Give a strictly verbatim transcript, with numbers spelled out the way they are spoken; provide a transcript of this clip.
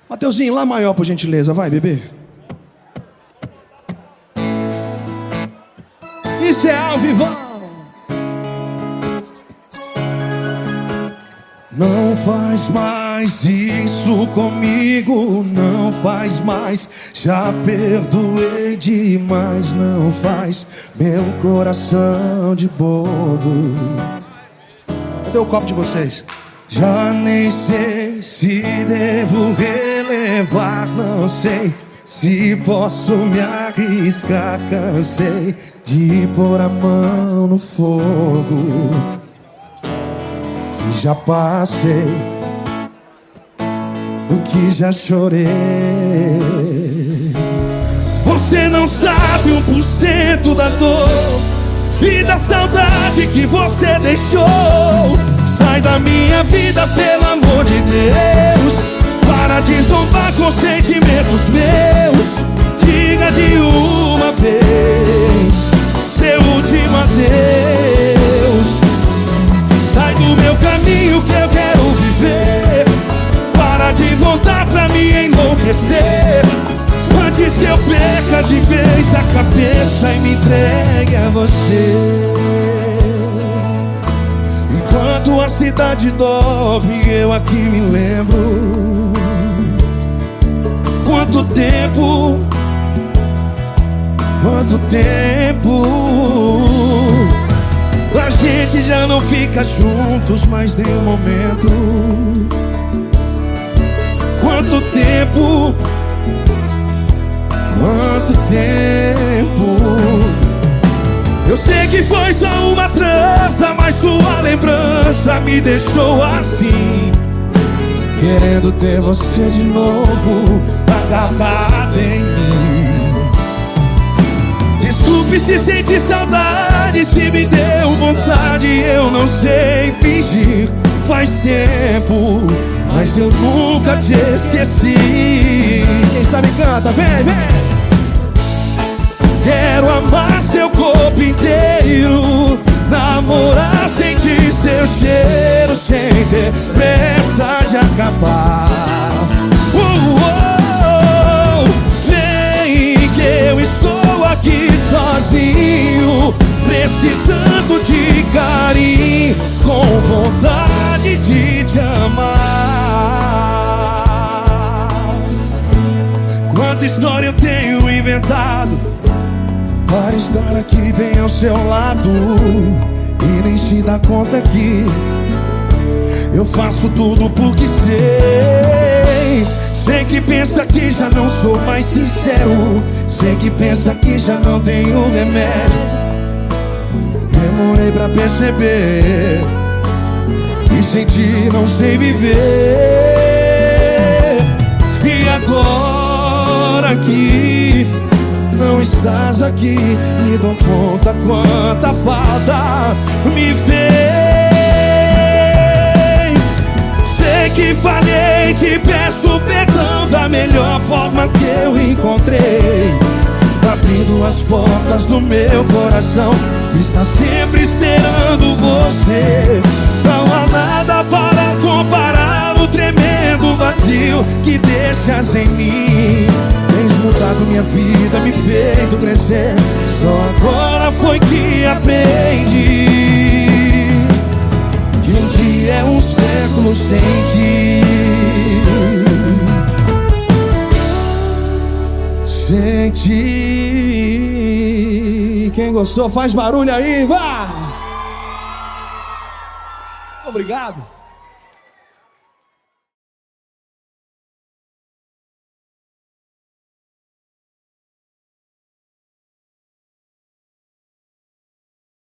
Mateuzinho, lá maior, por gentileza. Vai, bebê. Isso é ao vivo. Não faz mais isso comigo, não faz mais. Já perdoei demais, não faz meu coração de bobo. Cadê o copo de vocês? Já nem sei se devo relevar, não sei se posso me arriscar. Cansei de pôr a mão no fogo que já passei, do que já chorei. Você não sabe um por cento da dor e da saudade que você deixou. Sai da minha vida, pelo amor de Deus. Para de zombar com sentimentos meus. Diga de uma vez seu último adeus. Sai do meu caminho que eu quero viver. Para de voltar pra me enlouquecer, antes que eu perca de vez a cabeça e me entregue a você. Enquanto a cidade dorme, eu aqui me lembro. Quanto tempo, quanto tempo a gente já não fica juntos mais nem um momento. Quanto tempo, quanto tempo. Eu sei que foi só uma trança, mas sua lembrança me deixou assim, querendo ter você de novo agarrado em mim. Desculpe se senti saudade, se me deu vontade, eu não sei fingir. Faz tempo, mas eu nunca te esqueci. Quem sabe canta, vem, vem. Quero amar seu corpo inteiro, namorar, sentir seu cheiro, sem ter pressa de acabar. uh, oh, Vem que eu estou aqui sozinho, precisando de carinho, com vontade de te amar. Quanta história eu tenho inventado para estar aqui bem ao seu lado, e nem se dá conta que eu faço tudo porque sei. Sei que pensa que já não sou mais sincero, sei que pensa que já não tenho remédio. Demorei pra perceber e sentir não sei viver. E agora que não estás aqui, me dou conta quanta falta me fez. Sei que falhei, te peço perdão da melhor forma que eu encontrei, abrindo as portas do meu coração, que está sempre esperando você. Não há nada para comparar o tremendo vazio que deixas em mim. Tens mudado minha vida, me feito crescer, só agora foi que aprendi que um dia é um século sem ti. Sem ti. Quem gostou faz barulho aí, vá! Obrigado.